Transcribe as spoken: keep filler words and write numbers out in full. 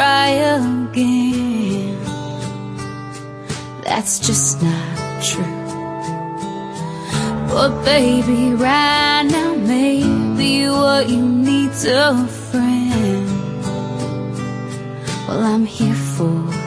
try again. That's just not true. But baby, right now maybe what you need's a friend. Well, I'm here for